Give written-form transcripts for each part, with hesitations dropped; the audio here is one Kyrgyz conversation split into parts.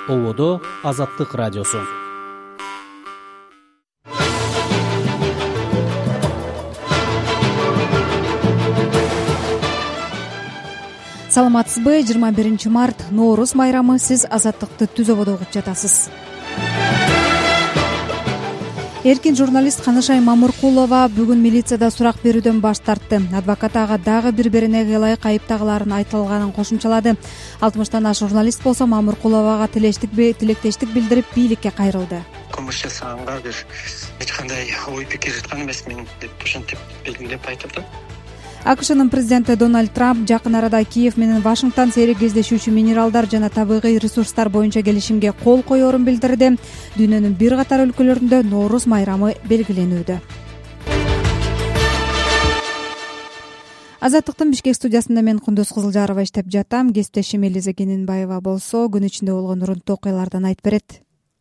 Ободо Азаттык радиосу. Саламатсызбы? 21 март Ноорус майрамы. Сиз Азаттыкты Түз ободо угуп жатасыз. Эркин журналист Канышай Мамыркулова бүгүн милицияда сурак берүүдөн баш тартты. Адвокат ага дагы бири-бирине ылайык айыптагыларын айтылганын кошумчалады. 60тан ашык журналист болсо Мамыркуловага тилектештик билдирип бийликке кайрылды. Кылмыш жасаганга эч кандай ой пикир жаткан эмес мен деп ошентип белгилеп айтып да. АКШнын президенти Дональд Трамп жакын арада Киев менен Вашингтон сейрек кездешүүчү минералдар жана табигый ресурстар боюнча келишимге кол коерун билдирди. Дүйнөнүн бир катар өлкөлөрүндө Ноорус майрамы белгиленүүдө. Азаттыктын Бишкек студиясында мен Кундуз Кызылжарова иштеп жатам. Кесиптешим Элиза Кененбаева болсо күн ичинде болгон урунттуу окуялардан айтып берет.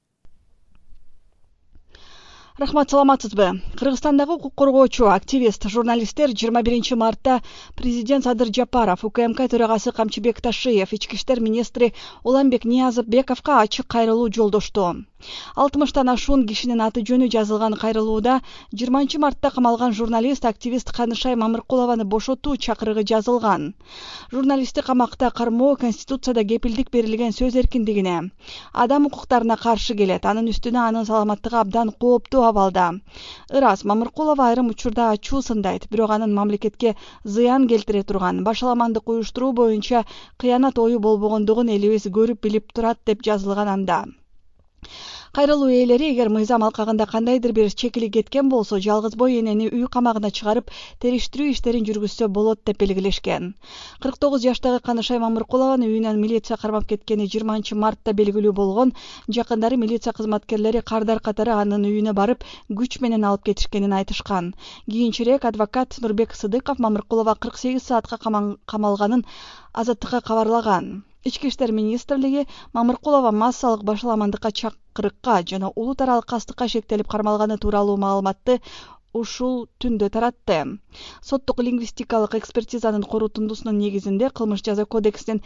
Рахмат, саламатсызбы? Кыргызстандагы укук коргоочу, активист, журналисттер 21 мартта президент Садыр Жапаров, УКМК төрагасы Камчыбек Ташиев, ички иштер министри Уланбек Ниязовбековго ачык кайрылуу жолдошту. 60тан ашуун кишинин аты жөнү жазылган кайрылууда 20 мартта камалган журналист, активист Канышай Мамыркулованы бошотуу чакырыгы жазылган. Журналистти камакта кармоо Конституцияда кепилдик берилген сөз эркиндигине, адам укуктарына каршы келет. Анын үстүнө анын саламаттыгы абдан кооптуу абалда. Ырас, Мамыркулова айрым учурда ачуу сындайт, бирок анын мамлекетке зыян келтире турган башаламандык уюштуруу боюнча кыянат ою болбогондугун элибиз көрүп билип турат деп жазылган анда. Кайрылуу ээлери эгер мыйзам алкагында кандайдыр бир чекили кеткен болсо, жалгыз бой энени үй камагына чыгарып, териштирүү иштерин жүргүзсө болот деп белгилешкен. 49 жаштагы Канышай Мамыркулованы үйүнөн милиция кармап кеткени 20 мартта белгилүү болгон. Жакындары милиция кызматкерлери кардар катары анын үйүнө барып, күч менен алып кетишкенин айтышкан. Кийинчерээк адвокат Нурбек Сыдыков Мамыркулова 48 саатка камалганын Азаттыкка кабарлаган. Ички иштер министрлиги Мамыркулова массалык башаламандыкка чакырыкка жана улут аралык кастыкка шектелип кармалганы тууралуу маалыматты ушул түндө таратты. Соттук лингвистикалык экспертизанын корутундусунун негизинде Кылмыш жаза кодексинин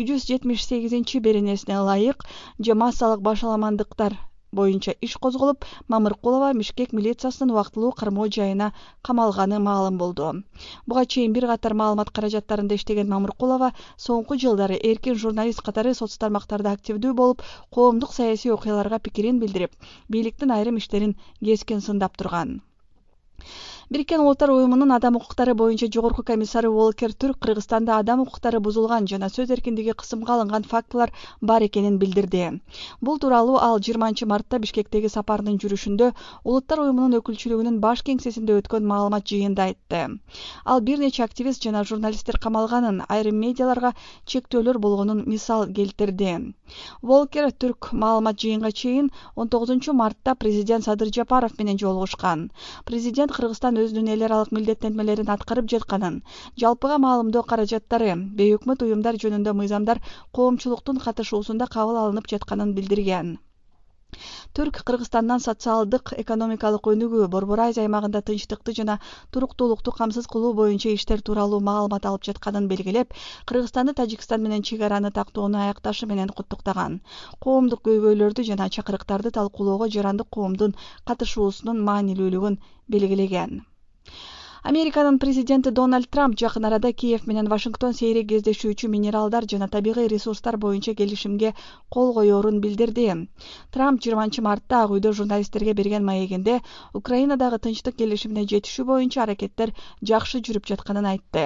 278-беренесине ылайык массалык башаламандыктар боюнча иш козголуп, Мамыркулова Бишкек милициясынын убактылуу кармоо жайына камалганы маалым болду. Буга чейин бир катар маалымат каражаттарында иштеген Мамыркулова соңку жылдары эркин журналист катары соц тармактарда активдүү болуп, коомдук саясий окуяларга пикирин билдирип, бийликтин айрым иштерин кескен сындап турган. Бириккен Улуттар уюмунун адам укуктары боюнча жогорку комиссары Волкер Түрк Кыргызстанда адам укуктары бузулган жана сөз эркиндиги кысымга алынган фактылар бар экенин билдирди. Бул тууралуу ал 20 мартта Бишкектеги сапарынын жүрүшүндө Улуттар уюмунун өкүлчүлүгүнүн баш кеңсесинде өткөн маалымат жыйынында айтты. Ал бир нече активист жана журналисттер камалганын, айрым медиаларга чектөөлөр болгонун мисал келтирди. Волкер Түрк маалымат жыйынга чейин 19 мартта президент Садыр Жапаров менен жолугушкан. Президент Кыргызстан өзүнүн эл аралык милдеттенмелерин аткарып жатканын, жалпыга маалымдоо каражаттары, бейөкмөт уюмдар жөнүндө мыйзамдар коомчулуктун катышуусунда кабыл алынып жатканын билдирген. Түрк Кыргызстандан социалдык, экономикалык өнүгүү, Борбор Азия аймагында тынчтыкты жана туруктуулукту камсыз кылуу боюнча иштер тууралуу маалымат алып жатканын белгилеп, Кыргызстанды Тажикстан менен чек араны тактоону аякташы менен куттуктаган. Коомдук көйгөйлөрдү жана чакырыктарды талкуулоого жарандык коомдун катышуусунун маанилүүлүгүн белгилеген. Американын президенти Дональд Трамп жакын арада Киев менен Вашингтон сейрек кездешүүчү минералдар жана табигый ресурстар боюнча келишимге кол коерун билдирди. Трамп 20 мартта Ак үйдө журналисттерге берген маегинде Украинадагы тынчтык келишимине жетишүү боюнча аракеттер жакшы жүрүп жатканын айтты.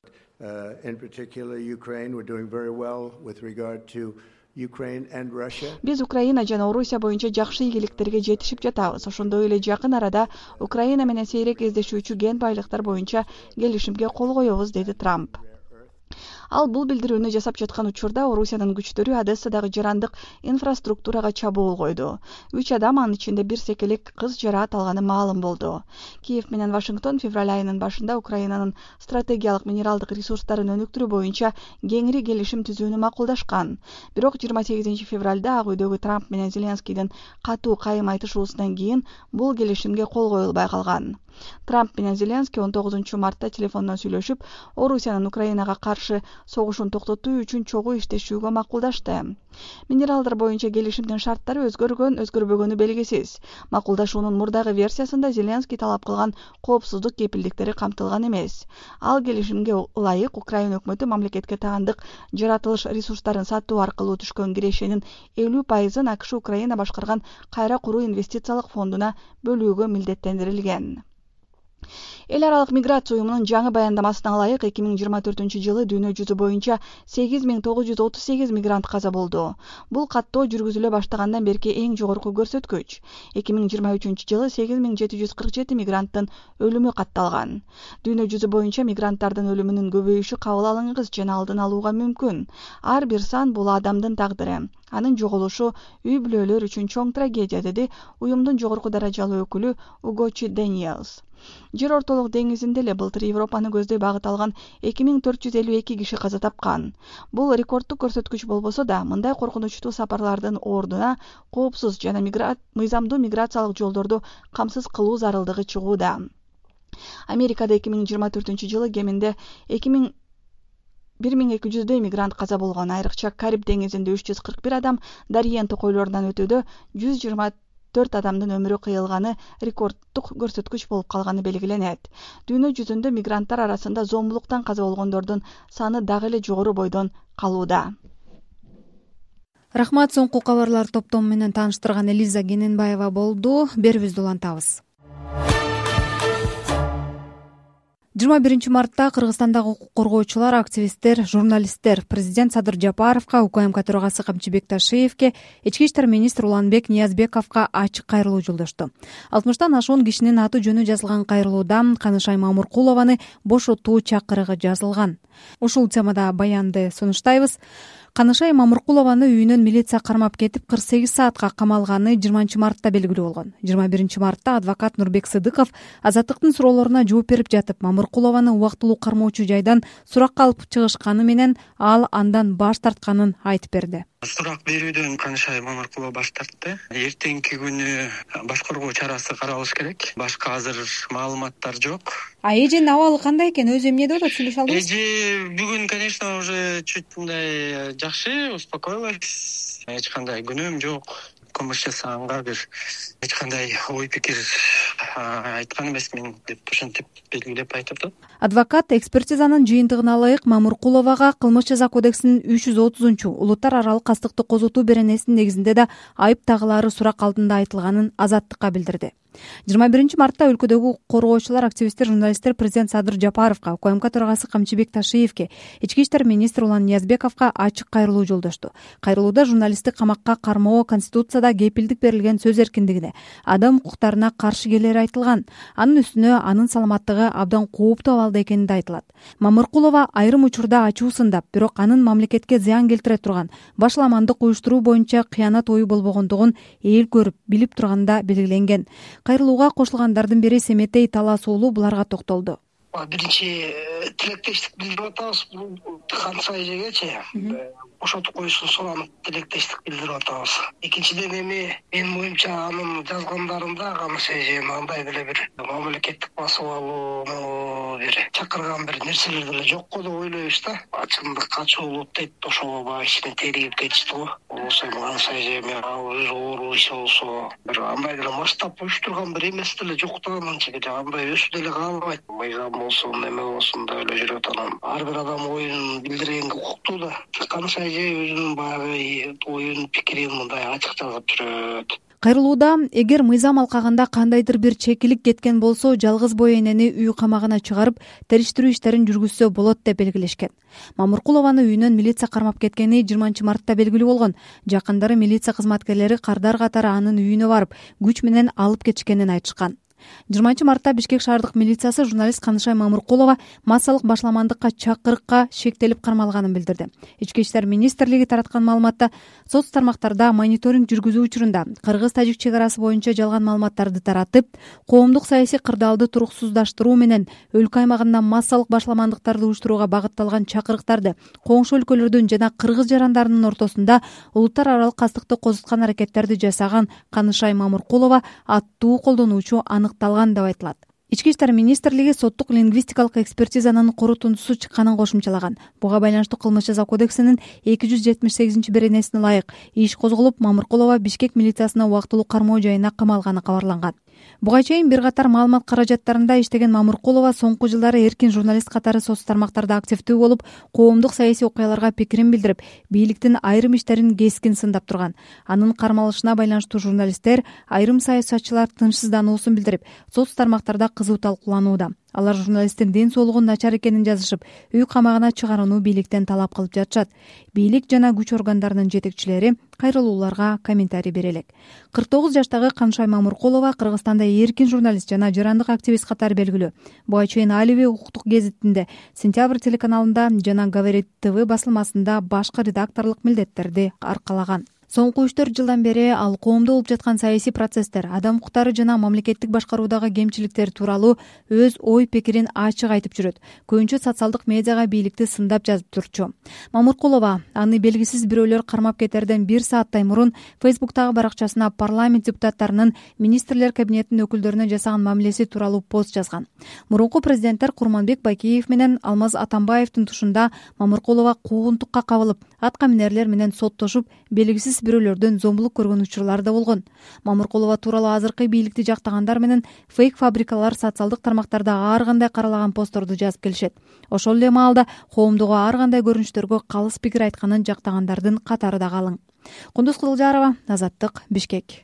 Биз Украина жана Орусия боюнча жакшы ийгиликтерге жетишип жатабыз. Ошондой эле жакын арада Украина менен сейрек кездешүүчү кен байлыктар боюнча келишимге кол коебуз, деди Трамп. Ал бул билдирүүнү жасап жаткан учурда Орусиянын күчтөрү Одессадагы жарандык инфраструктурага чабуул койду. 3 адам, анын ичинде бир секелек кыз жараат алганы маалым болду. Киев менен Вашингтон февраль айынын башында Украинанын стратегиялык минералдык ресурстарын өнүктүрүү боюнча кеңири келишим түзүүнү макулдашкан. Бирок 28 февралда Ак үйдөгү Трамп менен Зеленскийдин катуу кайым айтышуусунан кийин бул келишимге кол коюлбай калган. Трамп менен Зеленский 19 мартта телефондон сүйлөшүп, Орусиянын Украинага каршы согушун токтотуу үчүн чогуу иштешүүгө макулдашты. Минералдар боюнча келишимдин шарттары өзгөрбөгөнү белгисиз. Макулдашуунун мурдагы версиясында Зеленский талап кылган коопсуздук кепилдиктери камтылган эмес. Ал келишимге ылайык Украина өкмөтү мамлекетке таандык жаратылыш ресурстарын сатуу аркылуу түшкөн кирешенин 50% АКШ Украина башкарган кайра куруу инвестициялык фондуна бөлүүгө милдеттендирилген. Эл аралык миграция уюмунун жаңы баяндамасына ылайык 2024-жылы дүйнө жүзү боюнча 8938 мигрант каза болду. Бул каттоо жүргүзүлө баштагандан берки эң жогорку көрсөткүч. 2023-жылы 8747 мигранттын өлүмү катталган. Дүйнө жүзү боюнча мигранттардын өлүмүнүн көбөйүшү кабыл алынгыс жана алдын алууга мүмкүн. Ар бир сан бул адамдын тагдыры. Анын жоголушу үй бүлөлөр үчүн чоң трагедия, деди уюмдун жогорку даражалуу өкүлү Угочи Дэниелс. Жер ортолук деңизинде эле былтыр Европаны көздөй багыт алган 2452 киши каза тапкан. Бул рекордтук көрсөткүч болбосо да, мындай коркунучтуу сапарлардын ордуна коопсуз жана мыйзамдуу миграциялык жолдорду камсыз кылуу зарылдыгы чыгууда. Америкада 2024-жылы кеминде 1200 мигрант каза болгон. Айрыкча Кариб деңизинде 341 адам, Дариен токойлорунан өтүүдө 124 адамдын өмүрү кыйылганы рекордтук көрсөткүч болуп калганы белгиленет. Дүйнө жүзүндө мигранттар арасында зомбулуктан каза болгондордун саны дагы эле жогору бойдон калууда. Рахмат, соңку кабарлар топтому менен тааныштырган Элиза Кененбаева болду. Берүүбүздү улантабыз. 21 мартта Кыргызстандагы укук коргоочулар, активисттер, журналисттер президент Садыр Жапаровго, УКМК төрагасы Камчыбек Ташиевге, Ички иштер министри Уланбек Ниязбековго ачык кайрылуу жолдошту. 60тан ашуун кишинин аты жөнү жазылган кайрылууда Канышай Мамуркулованы бошотуу чакырыгы жазылган. Ушул темада баянды сунуштайбыз. Канышай Мамуркулованы үйүнөн милиция кармап кетип 48 саатка камалганы 20 мартта белгилүү болгон. 21 мартта адвокат Нурбек Сыдыков Азаттыктын суроолоруна жооп берип жатып, Мамуркулованы убактылуу кармоочу жайдан суракка алып чыгышканы менен ал андан баш тартканын айтып берди. Сурак берүүдөн Канышай Мамуркулова баш тартты. Эртеңки күнү баш коргоо чарасы каралыш керек. Башка азыр маалыматтар жок. Эженин абалы кандай экен? Өзү эмне деп атат, сүйлөшө алдыңызбы? Эже бүгүн, конечно, уже чуть мындай жакшы, успокоилась. Эч кандай күнөөм жок. Кылмыш жасаганга бир эч кандай ой пикир айткан эмесмин деп ошентип белгилеп айтып атат. Адвокат экспертизанын жыйынтыгына ылайык Мамуркуловага Кылмыш жаза кодексинин 330 улуттар аралык кастыкты козотуу беренесинин негизинде да айып тагылары сурак алдында айтылганын Азаттыкка билдирди. 21 мартта өлкөдөгү укук коргоочулар, активисттер, журналисттер президент Садыр Жапаровго, УКМК төрагасы Камчыбек Ташиевге, Ички иштер министри Улан Ниязбековго ачык кайрылуу жолдошту. Кайрылууда журналисттик камакка кармоо, Конституцияда кепилдик берилген сөз эркиндигине, адам укуктарына каршы келери айтылган. Анын үстүнө анын саламаттыгы абдан кооптуу абалда экени да айтылат. Мамуркулова айрым учурда ачуусундап, бирок анын мамлекетке зыян келтире турган башаламандык уюштуруу боюнча кыянат ою болбогондугун эл көрүп, билип турганда белгиленген. Кайрылууга кошулгандардын бири Семетей Таласуулу буларга токтолду. Биринчи тилектештик билдирип атабыз. Канышай эжегечи бошотуп коюшун суранып тилектештик билдирип атабыз. Экинчиден эми менин оюмча анын жазгандарында Канышай эженин андай деле бир мамлекеттик басып алууну бир чакырган бир нерселер деле жок го деп ойлойбуз да. Ачымдык, ачуулук дейт, ошого баягы ичине теригип кетишти го. Болсо Канышай эже өзү оору иши болсо бир андай деле масштаб уюштурган бир эмес деле жок да, анча андай өсүп деле калбайт. Мыйзам болсун, эме болсун да эле жүрөт. Анан ар бир адам оюн билдиргенге укуктуу да. Канышай эже өзүнүн баягы оюн, пикирин мындай ачык жазып жүрөт. Кайрылууда эгер мыйзам алкагында кандайдыр бир чекилик кеткен болсо, жалгыз бой энени үй камагына чыгарып, териштирүү иштерин жүргүзсө болот деп белгилешкен. Мамуркулованы үйүнөн милиция кармап кеткени 20 мартта белгилүү болгон. Жакындары милиция кызматкерлери кардар катары анын үйүнө барып, күч менен алып кетишкенин айтышкан. 20 мартта Бишкек шаардык милициясы журналист Канышай Мамуркулова массалык башаламандыкка чакырыкка шектелип кармалганын билдирди. Ички иштер министрлиги тараткан маалыматта соц тармактарда мониторинг жүргүзүү учурунда кыргыз-тажик чек арасы боюнча жалган маалыматтарды таратып, коомдук саясий кырдаалды туруксуздаштыруу менен өлкө аймагында массалык башаламандыктарды уюштурууга багытталган чакырыктарды коңшу өлкөлөрдүн жана кыргыз жарандарынын ортосунда улуттар аралык кастыкты козуткан аракеттерди жасаган Канышай Мамуркулова аттуу колдонуучу аныкталган деп айтылат. Ички иштер министрлиги соттук лингвистикалык экспертизанын корутундусу чыкканын кошумчалаган. Буга байланыштуу кылмыш жаза кодексинин 278-беренесине ылайык иш козголуп, Мамыркулова Бишкек милициясына убактылуу кармоо жайына камалганы кабарланган. Буга чейин бир катар маалымат каражаттарында иштеген Мамыркулова соңку жылдары эркин журналист катары соц тармактарда активдүү болуп, коомдук саясий окуяларга пикирин билдирип, бийликтин айрым иштерин кескин сындап турган. Анын кармалышына байланыштуу журналисттер, айрым саясатчылар тынчсыздануусун билдирип, соц тармактарда кызуу талкууланууда. Алар журналисттин ден соолугу начар экенин жазышып, үй камагына чыгарууну бийликтен талап кылып жатышат. Бийлик жана күч органдарынын жетекчилери кайрылууларга комментарий бере элек. 49 жаштагы Канышай Мамыркулова Кыргызстанда эркин журналист жана жарандык активист катары белгилүү. Буга чейин Алиби укуктук гезитинде, Сентябрь телеканалында жана Говорит ТВ басылмасында башкы редакторлук милдеттерди аркалаган. Соңку 3-4 жылдан бери ал коомдо болуп жаткан саясий процесстер, адам укуктары жана мамлекеттик башкаруудагы кемчиликтер тууралуу өз ой пикирин ачык айтып жүрөт. Көбүнчө социалдык медиага бийликти сындап жазып турчу. Мамыркулова аны белгисиз бирөөлөр кармап кетерден 1 сааттай мурун Фейсбуктагы баракчасына парламент депутаттарынын министрлер кабинетинин өкүлдөрүнө жасаган мамилеси тууралуу пост жазган. Мурунку президенттер Курманбек Байкеев менен Алмаз Атамбаевдин тушунда Мамыркулова куугунтукка кабылып, атка минерлер менен соттошуп, белгисиз бирөөлөрдөн зомбулук көргөн учурлар да болгон. Мамыркулова тууралуу азыркы бийликти жактагандар менен фейк фабрикалар социалдык тармактарда ар кандай каралаган постторду жазып келишет. Ошол эле маалда коомдогу ар кандай көрүнүштөргө калыс пикир айтканын жактагандардын катары да калың. Кундуз Кызылжарова, Азаттык, Бишкек.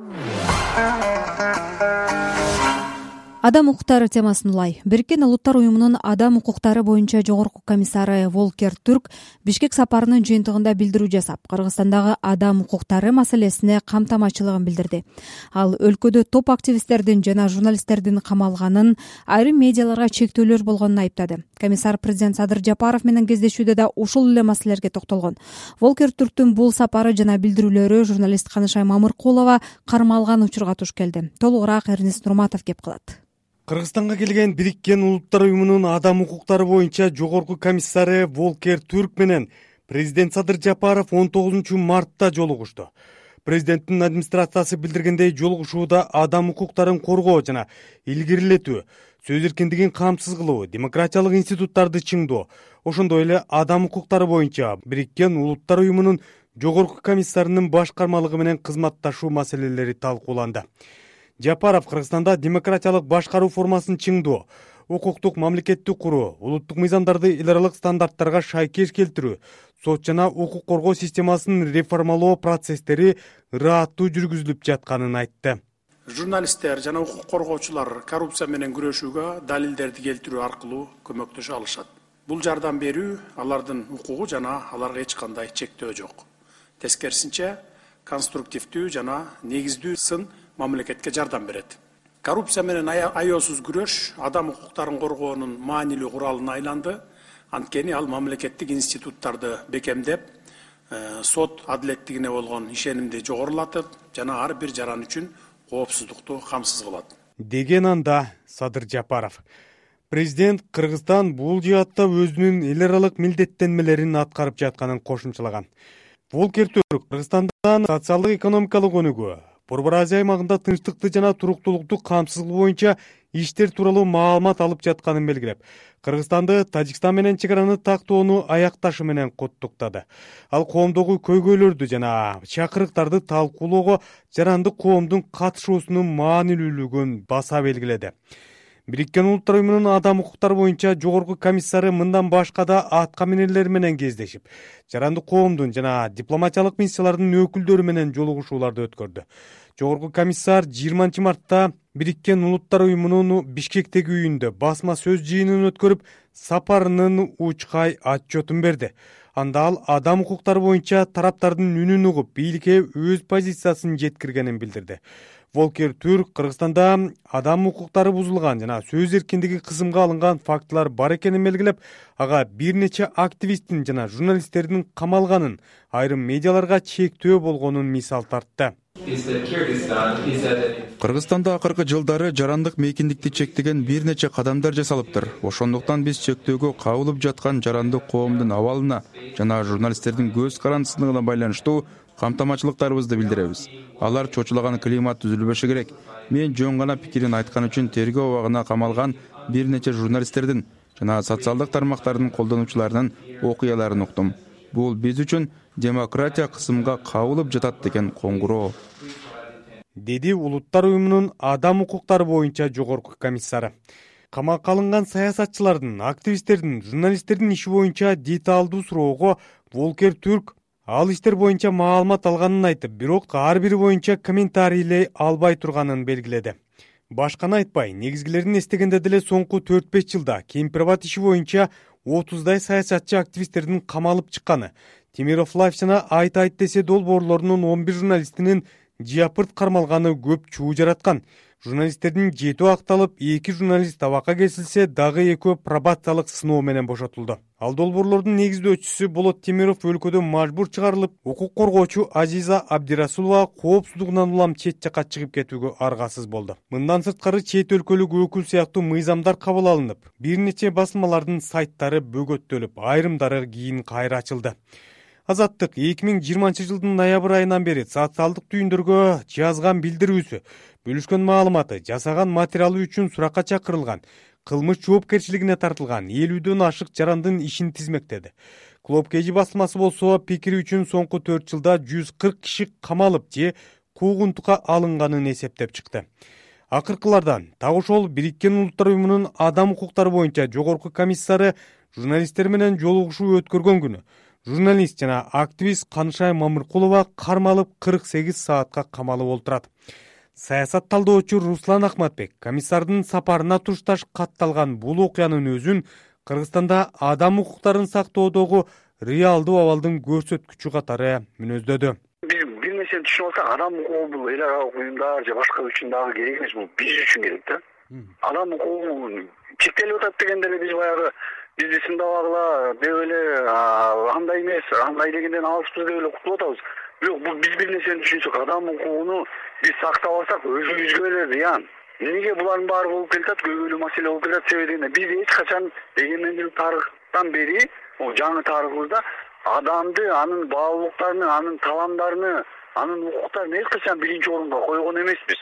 Адам укуктары темасын улай. Бириккен Улуттар уюмунун адам укуктары боюнча жогорку комиссары Волкер Түрк Бишкек сапарынын жыйынтыгында билдирүү жасап, Кыргызстандагы адам укуктары маселесине камтамачылыгын билдирди. Ал өлкөдө топ активисттердин жана журналисттердин камалганын, айрым медиаларга чектөөлөр болгонун айыптады. Комиссар президент Садыр Жапаров менен кездешүүдө да ушул эле маселелерге токтолгон. Волкер Түрктүн бул сапары жана билдирүүлөрү журналист Канышай Мамыркулова кармалган учурга туш келди. Толугураак Эрнест Нурматов кеп калат. Кыргызстанга келген Бириккен Улуттар уюмунун адам укуктары боюнча жогорку комиссары Волкер Түрк менен президент Садыр Жапаров 19 мартта жолугушту. Президенттин администрациясы билдиргендей, жолугушууда адам укуктарын коргоо жана илгерилетүү, сөз эркиндигин камсыз кылуу, демократиялык институттарды чыңдоо, ошондой эле адам укуктары боюнча Бириккен Улуттар уюмунун жогорку комиссарынын башкармалыгы менен кызматташуу маселелери талкууланды. Жапаров Кыргызстанда демократиялык башкаруу формасын чыңдоо, укуктук мамлекетти куруу, улуттук мыйзамдарды эл аралык стандарттарга шайкеш келтирүү, сот жана укук коргоо системасын реформалоо процесстери ырааттуу жүргүзүлүп жатканын айтты. Журналисттер жана укук коргоочулар коррупция менен күрөшүүгө далилдерди келтирүү аркылуу көмөктөшө алышат. Бул жардам берүү алардын укугу жана аларга эч кандай чектөө жок. Тескерисинче, конструктивдүү жана негиздүү сын мамлекетке жардам берет. Коррупция менен аяосуз күрөш адам укуктарын коргоонун маанилүү куралына айланды. Анткени ал мамлекеттик институттарды бекемдеп, сот адилеттигине болгон ишенимди жогорулатып, жана ар бир жаран үчүн коопсуздукту камсыз кылат. Деген анда Садыр Жапаров. Президент Кыргызстан бул жаатта өзүнүн эл аралык милдеттенмелерин аткарып жатканын кошумчалаган. Волкер Түрк Кыргызстандан социалдык экономикалык өнүгүү, Борбор Азия аймагында тынчтыкты жана туруктуулукту камсыз кылуу боюнча иштер тууралуу маалымат алып жатканын белгилеп, Кыргызстанды Тажикстан менен чегараны тактоону аякташы менен куттуктады. Ал коомдогу көйгөйлөрдү жана чакырыктарды талкуулоого жарандык коомдун катышуусунун маанилүүлүгүн баса белгиледи. Бириккен Улуттар уюмунун адам укуктары боюнча жогорку комиссары мындан башка да атка минерлер менен кездешип, жарандык коомдун жана дипломатиялык миссиялардын өкүлдөрү менен жолугушууларды өткөрдү. Жогорку комиссар 20 мартта Бириккен Улуттар уюмунун Бишкектеги үйүндө басма сөз жыйынын өткөрүп, сапарынын учкай отчетун берди. Анда ал адам укуктары боюнча тараптардын үнүн угуп, бийликке өз позициясын жеткиргенин билдирди. Волкер Түрк Кыргызстанда адам укуктары бузулган жана сөз эркиндиги кысымга алынган фактылар бар экенин белгилеп, ага бир нече активисттин жана журналисттердин камалганын, айрым медиаларга чектөө болгонун мисал тартты. Кыргызстанда акыркы жылдары жарандык мейкиндикти чектеген бир нече кадамдар жасалыптыр. Ошондуктан биз чектөөгө кабылып жаткан жарандык коомдун абалына жана журналисттердин көз карандысыздыгына байланыштуу камтамачылыктарыбызды билдиребиз. Алар чочулаган климат түзүлбөшү керек. Мен жөн гана пикирин айткан үчүн тергөө абагына камалган бир нече журналисттердин жана социалдык тармактардын колдонуучуларынын окуяларын уктум. Бул биз үчүн демократия кысымга кабылып жатат деген коңгуроо, деди Улуттар уюмунун адам укуктары боюнча жогорку комиссары. Камакка алынган саясатчылардын, активисттердин, журналисттердин иши боюнча деталдуу суроого Волкер Түрк ал иштер боюнча маалымат алганын айтып, бирок ар бири боюнча комментарийлей албай турганын белгиледи. Башканы айтпай, негизгилерин эстегенде деле соңку 4-5 жылда Кемпирбат иши боюнча 30дай саясатчы активисттердин камалып чыкканы, Темиров Лайф жана Айт десе долбоорлорунун 11 журналистинин жыапырт кармалганы көп чуу жараткан. Журналисттердин 7 акталып, 2 журналист абакка кесилсе, дагы 2 пробациялык сыноо менен бошотулду. Ал долбоорлордун негиздөөчүсү Болот Темиров өлкөдөн мажбур чыгарылып, укук коргоочу Азиза Абдирасулова коопсуздугунан улам чет жакка чыгып кетүүгө аргасыз болду. Мындан сырткары чет өлкөлүк өкүл сыяктуу мыйзамдар кабыл алынып, бир нече басылмалардын сайттары бөгөттөлүп, айрымдары кийин кайра ачылды. Азаттык 2020 жылдын ноябрь айынан бери социалдык түйүндөргө жазган билдирүүсү, бөлүшкөн маалыматы, жасаган материалы үчүн суракка чакырылган, кылмыш жоопкерчилигине тартылган 50дөн ашык жарандын ишин тизмектеди. Клуб Кежи басылмасы болсо, пикири үчүн соңку 4 жылда 140 киши камалып же куугунтукка алынганын эсептеп чыкты. Акыркылардан так ошол Бириккен Улуттар уюмунун адам укуктары боюнча жогорку комиссары журналисттер менен жолугушуу өткөргөн күнү журналист жана активист Канышай Мамыркулова кармалып 48 саатка камалып олтурат. Саясат талдоочу Руслан Ахматбек комиссардын сапарына турушташ катталган бул окуянын өзүн Кыргызстанда адам укуктарын сактоодогу реалдуу абалдын көрсөткүчү катары мүнөздөдү. Биз бир нерсени түшүнүп алсак, адам укугу бул эл аралык уюмдар же башка үчүн дагы керек эмес, бул биз үчүн керек да. Адам укугу чектелип атат дегенде эле биз баягы бизди сындабагыла деп эле андай эмес, андай дегенден алыспыз деп эле кутулуп атабыз. Бирок бул биз бир нерсени түшүнсөк, адам укугуну биз сактап алсак өзүбүзгө эле зыян. Эмнеге булардын баары болуп келатат, көйгөйлүү маселе болуп келатат? Себеби дегенде биз эч качан эгемендүүлүк тарыхтан бери, жаңы тарыхыбызда адамды, анын баалуулуктарын, анын таламдарын, анын укуктарын эч качан биринчи орунга койгон эмеспиз.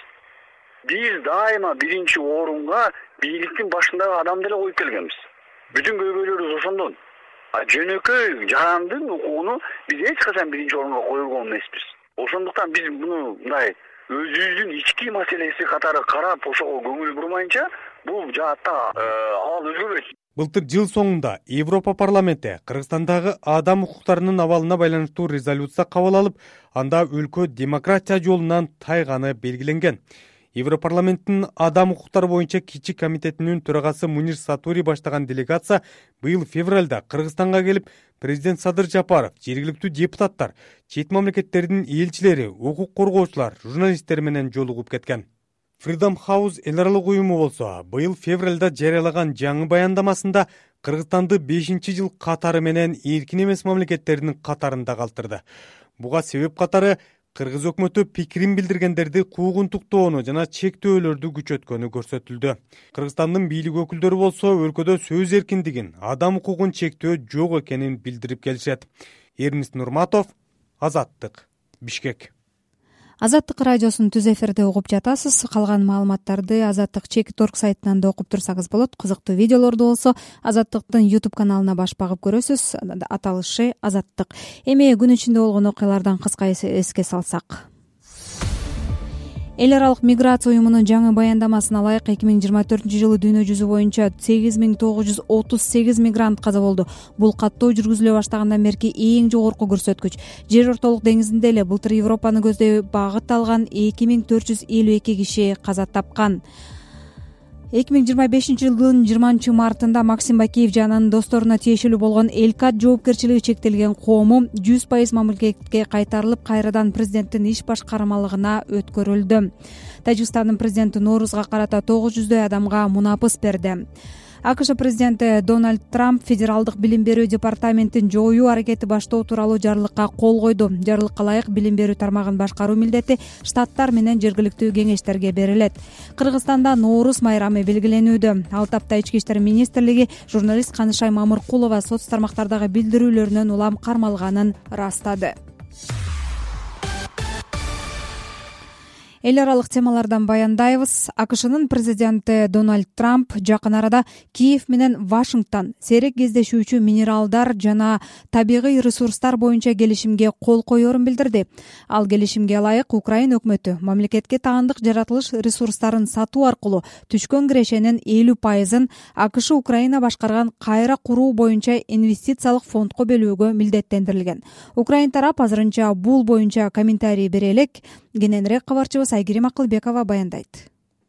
Биз дайыма биринчи орунга бийликтин башындагы адамды эле коюп келгенбиз. Бүтүн көйгөйлөрүбүз ошондон. Жөнөкөй жарандын укугуну биз эч качан биринчи орунга койгон эмеспиз. Ошондуктан биз муну мындай өзүбүздүн ички маселеси катары карап, ошого көңүл бурмайынча, бул жаатта абал өзгөрбөйт. Былтыр жыл соңунда Европа парламенти Кыргызстандагы адам укуктарынын абалына байланыштуу резолюция кабыл алып, анда өлкө демократия жолунан тайганы белгиленген. Европарламенттин адам укуктары боюнча кичи комитетинин төрагасы Мунир Сатури баштаган делегация быйыл февралда Кыргызстанга келип, президент Садыр Жапаров, жергиликтүү депутаттар, чет мамлекеттердин элчилери, укук коргоочулар, журналисттер менен жолугуп кеткен. Freedom House эл аралык уюму болсо, быйыл февралда жарыялаган жаңы баяндамасында Кыргызстанды 5-жыл катары менен эркин эмес мамлекеттердин катарында калтырды. Буга себеп катары Кыргыз өкмөтү пикирин билдиргендерди куугунтуктоону жана чектөөлөрдү күчөткөнү көрсөтүлдү. Кыргызстандын бийлик өкүлдөрү болсо өлкөдө сөз эркиндигин, адам укугун чектөө жок экенин билдирип келишет. Эрмис Нурматов, Азаттык, Бишкек. Азаттык радиосун түз эфирде угуп жатасыз. Калган маалыматтарды Азаттык.org сайтынан да окуп турсаңыз болот. Кызыктуу видеолорду болсо Азаттыктын YouTube каналына баш багып көрөсүз. Аталышы Азаттык. Эми күн ичинде болгон окуялардан кыска эске салсак. Эл аралык миграция уюмунун жаңы баяндамасына ылайык 2024-жылы дүйнө жүзү боюнча 8938 мигрант каза болду. Бул каттоо жүргүзүлө баштагандан берки эң жогорку көрсөткүч. Жер ортолук деңизинде эле былтыр Европаны көздөй багыт алган 2452 киши каза тапкан. 2025-жылдын 20-мартында Максим Бакиев жана анын досторуна тиешелүү болгон Элкат жоопкерчилиги чектелген коому 100% мамлекетке кайтарылып, кайрадан президенттин иш башкармалыгына өткөрүлдү. Тажикстандын президенти Ноорузга карата 900дөй адамга мунапыс берди. акш президенти Дональд Трамп федералдык билим берүү департаментин жоюу аракети баштоо тууралуу жарлыкка кол койду. Жарлыкка ылайык билим берүү тармагын башкаруу милдети штаттар менен жергиликтүү кеңештерге берилет. Кыргызстанда Нооруз майрамы белгиленүүдө. Ал тапта Ички иштер министрлиги журналист Канышай Мамыркулова соц тармактардагы билдирүүлөрүнөн улам кармалганын ырастады. Эл аралык темалардан баяндайбыз. АКШнын президенти Дональд Трамп жакын арада Киев менен Вашингтон сейрек кездешүүчү минералдар жана табигый ресурстар боюнча келишимге кол коерун билдирди. Ал келишимге ылайык Украина өкмөтү мамлекетке таандык жаратылыш ресурстарын сатуу аркылуу түшкөн кирешенин 50%-ын АКШ Украина башкарган кайра куруу боюнча инвестициялык фондко бөлүүгө милдеттендирилген. Украин тарап азырынча бул боюнча комментарий бере элек. Кененирээк кабарчыбыз Айгерим Акылбекова баяндайт.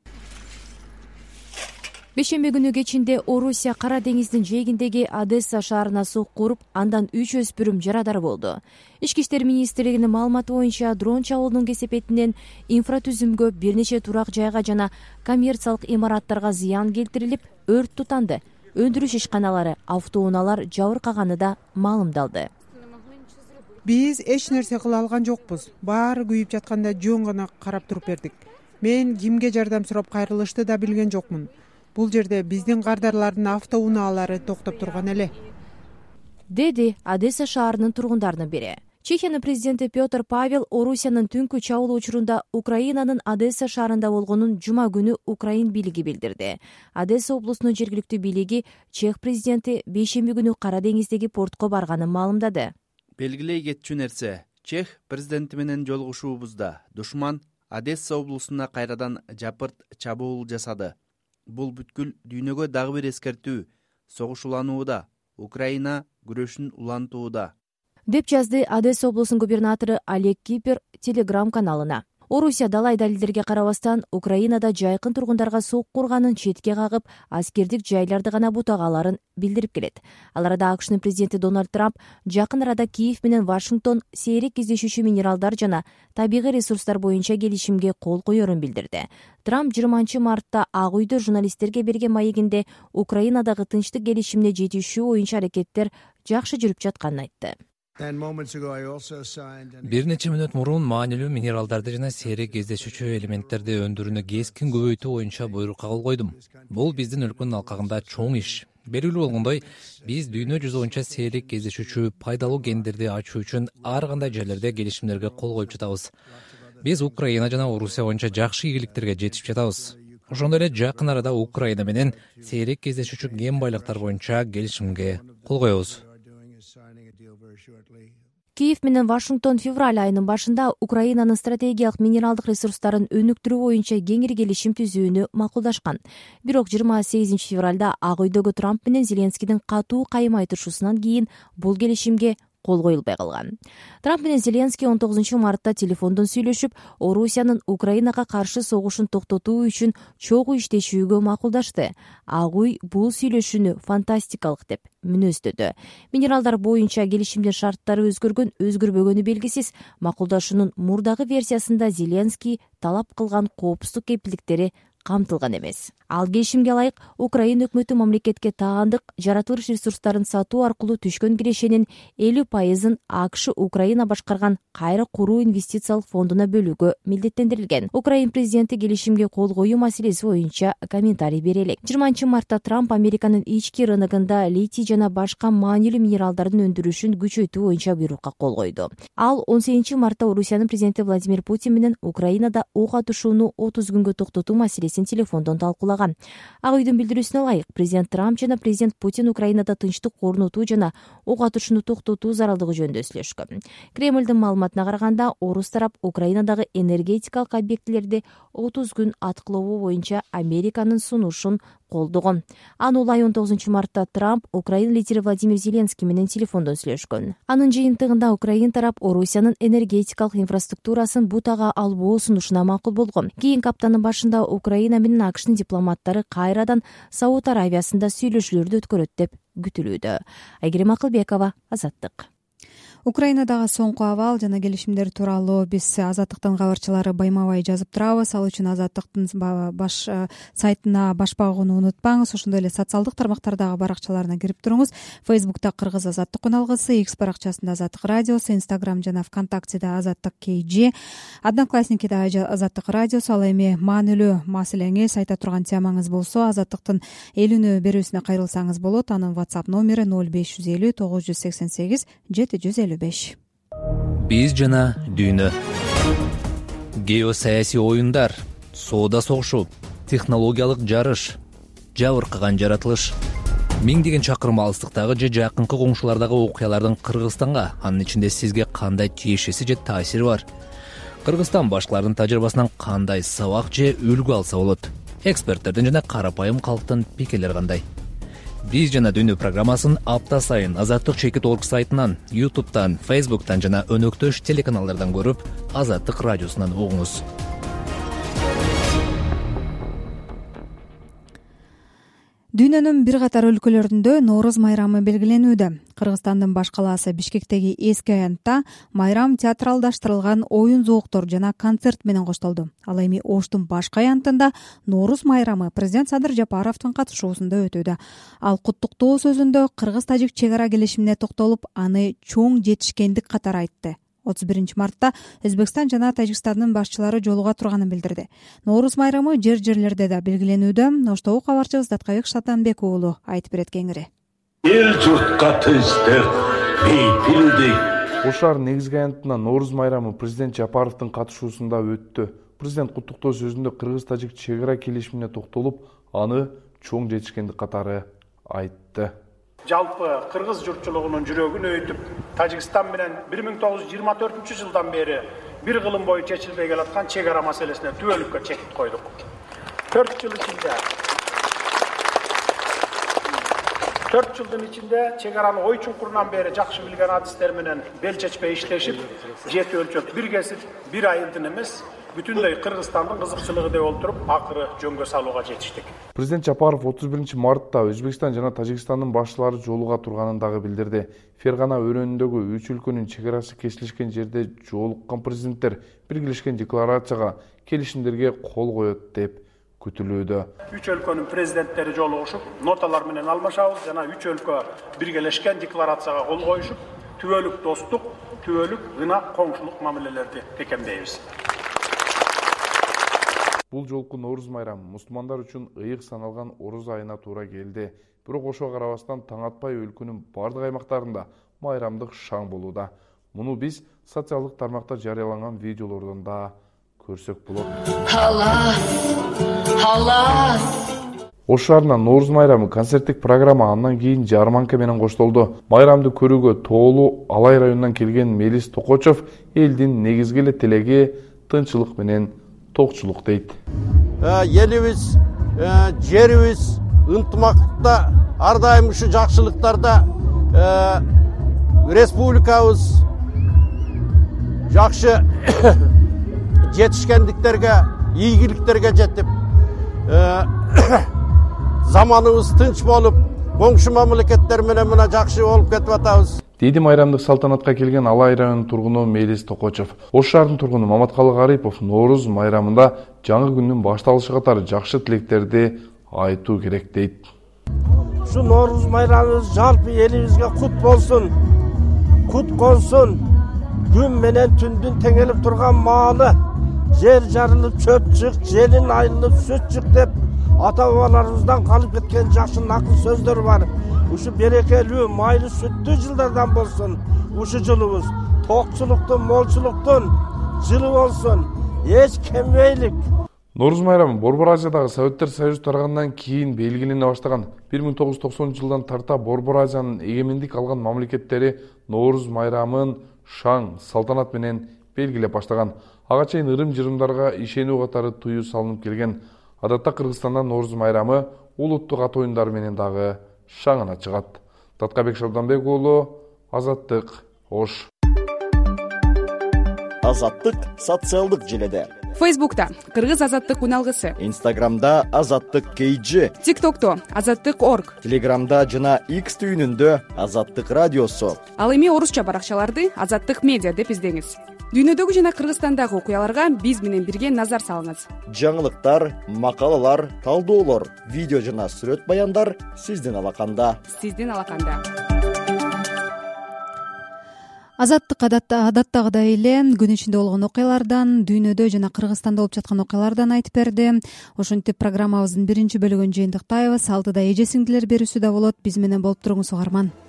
Бейшемби күнү кечинде Орусия Кара деңиздин жээгиндеги Одесса шаарына сокку уруп, андан 3 өспүрүм жарадар болду. Ички иштер министрлигинин маалыматы боюнча дрон чабуулдун кесепетинен инфратүзүмгө, бир нече турак жайга жана коммерциялык имараттарга зыян келтирилип, өрт тутанды. Өндүрүш ишканалары, автоунаалар жабыркаганы да маалымдалды. Биз эч нерсе кыла алган жокпуз. Баары күйүп жатканда жөн гана карап туруп бердик. Мен кимге жардам сурап кайрылышты да билген жокмун. Бул жерде биздин кардарлардын автоунаалары токтоп турган эле, деди Одесса шаарынын тургундарынын бири. Чехиянын президенти Петр Павел Орусиянын түнкү чабуул учурунда Украинанын Одесса шаарында болгонун жума күнү Украин бийлиги билдирди. Одесса облусунун жергиликтүү бийлиги чех президенти бейшемби күнү Кара деңиздеги портко барганын маалымдады. Белгилей кетчү нерсе, чех президенти менен жолугушуубузда душман Одесса облусуна кайрадан жапырт чабуул жасады. Бул бүткүл дүйнөгө дагы бир эскертүү. Согуш уланууда, Украина күрөшүн улантууда, деп жазды Одесса облусунун губернатору Олег Кипер Телеграм каналына. Орусия далай далилдерге карабастан Украинада жайкын тургундарга сокку урганын четке кагып, аскердик жайларды гана бутагаларын билдирип келет. Ал арада АКШнын президенти Дональд Трамп жакын арада Киев менен Вашингтон сейрек кездешүүчү минералдар жана табигый ресурстар боюнча келишимге кол коерун билдирди. Трамп 20 мартта Ак үйдө журналисттерге берген маегинде Украинадагы тынчтык келишимине жетишүү боюнча аракеттер жакшы жүрүп жатканын айтты. Бир нече мүнөт мурун маанилүү минералдарды жана сейрек кездешүүчү элементтерди өндүрүүнү кескин көбөйтүү боюнча буйрукка кол койдум. Бул биздин өлкөнүн алкагында чоң иш. Белгилүү болгондой, биз дүйнө жүзү боюнча сейрек кездешүүчү пайдалуу кендерди ачуу үчүн ар кандай жерлерде келишимдерге кол коюп жатабыз. Биз Украина жана Орусия боюнча жакшы ийгиликтерге жетип жатабыз. Ошондой эле жакын арада Украина менен сейрек кездешүүчү кен байлыктар боюнча келишимге кол коебуз. Киев менен Вашингтон февраль айынын башында Украинанын стратегиялык минералдык ресурстарын өнүктүрүү боюнча кеңири келишим түзүүнү макулдашкан. Бирок 28 февралда Ак үйдөгү Трамп менен Зеленскийдин катуу кайым айтышуусунан кийин бул келишимге кол коюлбай калган. Трамп менен Зеленский 19 мартта телефондон сүйлөшүп, Орусиянын Украинага каршы согушун токтотуу үчүн чогуу иштешүүгө макулдашты. Ак үй бул сүйлөшүүнү фантастикалык деп мүнөздөдү. Минералдар боюнча келишимдин шарттары өзгөрбөгөнү белгисиз. Макулдашуунун мурдагы версиясында Зеленский талап кылган коопсуздук кепилдиктери камтылган эмес. Ал келишимге ылайык Украина өкмөтү мамлекетке таандык жаратылыш ресурстарын сатуу аркылуу түшкөн кирешенин 50%-ын АКШ Украина башкарган кайра куруу инвестициялык фондуна бөлүүгө милдеттендирилген. Украин президенти келишимге кол коюу маселеси боюнча комментарий бере элек. 20 мартта Трамп Американын ички рыногунда литий жана башка маанилүү минералдардын өндүрүшүн күчөйтүү боюнча буйрукка кол койду. Ал 18 мартта Орусиянын президенти Владимир Путин менен Украинада ок атышууну 30 күнгө токтотуу маселесин телефондон талкуулаган. Ак үйдүн билдирүүсүнө ылайык, президент Трамп жана президент Путин Украинада тынчтык орнотуу жана ок атышууну токтотуу зарылдыгы жөнүндө сүйлөшкөн. Кремлдин маалыматына караганда, орус тарап Украинадагы энергетикалык объектилерди 30 күн аткылоо боюнча Американын сунушун колдогон. Анын 19 мартта Трамп Украина лидери Владимир Зеленский менен телефондон сүйлөшкөн. Анын жыйынтыгында Украин тарап Орусиянын энергетикалык инфраструктурасын бутага албоо сунушуна макул болгон. Кийинки аптанын башында Украина менен АКШнын дипломаттары кайрадан Сауд Аравиясында сүйлөшүүлөрдү өткөрөт деп күтүлүүдө. Айгерим Акылбекова, Азаттык. Украинадагы соңку абал жана келишимдер тууралуу биз Азаттыктын кабарчылары байма-бай жазып турабыз. Ал үчүн Азаттыктын баш сайтына баш багууну унутпаңыз. Ошондой эле социалдык тармактардагы баракчаларына кирип туруңуз. Фейсбукта Кыргыз Азаттык уналгысы, X баракчасында Азаттык радиосу, Instagram жана ВКонтактеде Азаттык KG, Одноклассникиде Азаттык радиосу. Ал эми маанилүү маселеңиз, айта турган темаңыз болсо Азаттыктын эл үнү берүүсүнө кайрылсаңыз болот. Анын WhatsApp номери 0550 988 750. Биз жана дүйнө. Геосаясий оюндар, соода согушу, технологиялык жарыш, жабыркаган жаратылыш. Миңдеген чакырым алыстыктагы же жакынкы коңшулардагы окуялардын Кыргызстанга, анын ичинде сизге кандай тиешеси же таасири бар? Кыргызстан башкалардын тажрыйбасынан кандай сабак же үлгү алса болот? Эксперттердин жана карапайым калктын пикирлери кандай? Биз жана дүйнө программасын апта сайын Азаттык.org сайтынан, YouTube'тан, Facebook'тан жана өнөктөш телеканалдардан көрүп, Азаттык радиосунан угуңуз. Дүйнөнүн бир катар өлкөлөрүндө Нооруз майрамы белгиленүүдө. Кыргызстандын баш калаасы Бишкектеги эски аянтта майрам театралдаштырылган оюн зооктор жана концерт менен коштолду. Ал эми Оштун башка аянтында Нооруз майрамы президент Садыр Жапаровдун катышуусунда өтүүдө. Ал куттуктоо сөзүндө кыргыз-тажик чек ара келишимине токтолуп, аны чоң жетишкендик катары айтты. 31 мартта Өзбекстан жана Тажикстандын башчылары жолуга турганын билдирди. Нооруз майрамы жер-жерлерде да белгиленүүдө. Оштогу кабарчыбыз Даткабек Шатанбек уулу айтып берет кеңири. Эл журтка тынчтык, бейпилдик. Ош шаар негизги аянтына Нооруз майрамы президент Жапаровдун катышуусунда өттү. Президент куттуктоо сөзүндө кыргыз-тажик чек ара келишимине токтолуп, аны чоң жетишкендик катары айтты. Жалпы кыргыз журтчулугунун жүрөгүн өйтүп, Тажикстан менен 1924-жылдан бери бир кылым бою чечилбей келаткан чек ара маселесине түбөлүккө чекит койдук. 4 жылдын ичинде чек араны ой чуңкурунан бери жакшы билген адистер менен бел чечпей иштешип, жети өлчөп бир кесип, бир айылдын эмес, бүтүндөй Кыргызстандын кызыкчылыгы деп олтуруп, акыры жөнгө салууга жетиштик. Президент Жапаров 31 мартта Өзбекстан жана Тажикстандын башчылары жолуга турганын дагы билдирди. Фергана өрөөнүндөгү 3 өлкөнүн чек арасы кесилишкен жерде жолуккан президенттер биргелешкен декларацияга, келишимдерге кол коет деп күтүлүүдө. 3 өлкөнүн президенттери жолугушуп, ноталар менен алмашабыз жана 3 өлкө биргелешкен декларацияга кол коюшуп, түбөлүк достук, түбөлүк ынак коңшулук мамилелерди бекемдейбиз. Бул жолку Нооруз майрамы мусулмандар үчүн ыйык саналган Ороз айына туура келди. Бирок ошого карабастан таң атпай өлкөнүн бардык аймактарында майрамдык шаң болууда. Муну биз социалдык тармакта жарыяланган видеолордон да көрсөк болот. Ош шаарынан Нооруз майрамы концерттик программа андан кийин жарманка менен коштолду. Майрамды көрүүгө Тоолу Алай районунан келген Мелис Токочов элдин негизги эле тилеги тынччылык менен токчулук дейт. Елибиз, жерибиз ынтымакта, ар дайым ушу жакшылыктарда республикабыз жакшы жетишкендиктерге, ийгиликтерге жетип, заманыбыз тынч болуп, коңшу мамлекеттер менен мына жакшы болуп кетип атабыз. Дейди майрамдык салтанатка келген Алай районунун тургуну Мелис Токочов. Ош шаарынын тургуну Маматкалы Гарипов Нооруз майрамында жаңы күндүн башталышы катары жакшы тилектерди айтуу керек дейт. Ушу Нооруз майрамыбыз жалпы элибизге кут болсун, кут консун, күн менен түндүн теңелип турган маалы, жер жарылып чөп чык, желин айылып сүт чык деп ата бабаларыбыздан калып кеткен жакшы накыл сөздөр бар. Ушу берекелүү, майлы сүттүү жылдардан болсун. Ушу жылыбыз токчулуктун, молчулуктун жылы болсун. Эч кембейлик. Нооруз майрамы Борбор Азиядагы Советтер Союзу таргандан кийин белгилене баштаган. 1990-жылдан тарта Борбор Азиянын эгемендик алган мамлекеттери Нооруз майрамын шаң, салтанат менен белгилеп баштаган. Ага чейин ырым-жырымдарга ишенүү катары тыюу салынып келген. Адатта Кыргызстанда Нооруз майрамы улуттук ат оюндар менен дагы шаңына чыгат. Даткабек Шабданбек уулу, Азаттык, Ош. Азаттык социалдык желеде. Фейсбукта Кыргыз азаттык үналгысы, Инстаграмда азаттык KG, ТикТокто азаттык.org, Телеграмда жана X түйүнүндө азаттык радиосу. Ал эми орусча баракчаларды азаттык медиа деп издеңиз. Дүйнөдөгү жана Кыргызстандагы окуяларга биз менен бирге назар салыңыз. Жаңылыктар, макалалар, талдоолор, видео жана сүрөт баяндар сиздин алаканда. Азаттык адаттагыдай эле күн ичинде болгон окуялардан, дүйнөдө жана Кыргызстанда болуп жаткан окуялардан айтып берди. Ошентип программабыздын биринчи бөлүгүн жыйынтыктайбыз. Алдыда эже сиңдилер берүүсү да болот. Биз менен болуп туруңуз угарман.